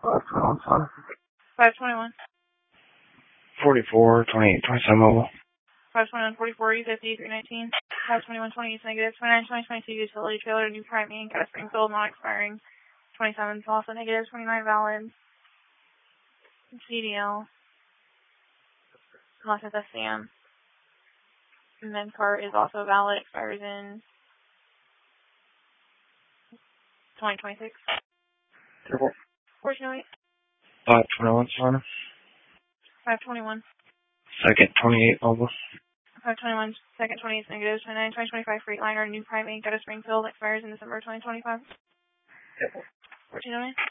on. 521. 44, 28, 27 mobile. 521, 44, E50, 319. 521, 20 East negative. 29, 2022 utility trailer, new prime ink, at a Springfield, not expiring. 27 is also negative. 29 valid. CDL. Unless it's SCM. And then cart is also valid, expires in 2026. 1408. 521, son. 521. Second, 28 mobile. 521, second 20 is negative. 29, 2025 Freightliner, new prime ink, at a Springfield, expires in December 2025. 1408.